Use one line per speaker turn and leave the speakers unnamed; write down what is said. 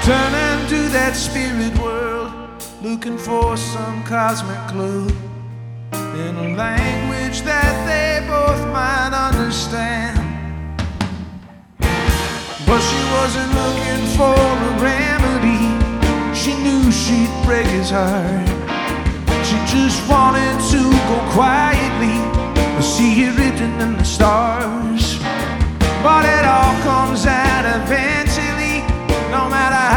Turning to that spirit world, looking for some cosmic clue in a language that they both might understand. But she wasn't looking for a remedy. She knew she'd break his heart. She just wanted to go quietly